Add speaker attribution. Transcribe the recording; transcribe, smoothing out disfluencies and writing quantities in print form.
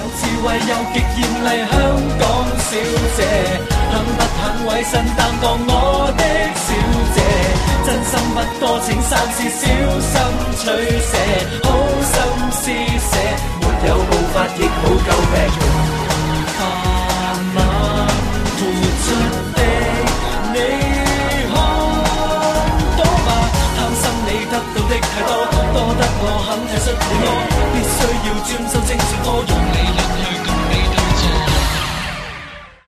Speaker 1: 智慧又極豔麗香港小姐，肯不肯委身擔當我的小姐？真心不多，請三思小心取捨，好心施捨，沒有步伐亦好救命。慢慢活出的你看到嗎？貪心你得到的太多，多得我肯體恤你麼？必須要專心精神，我用力入去。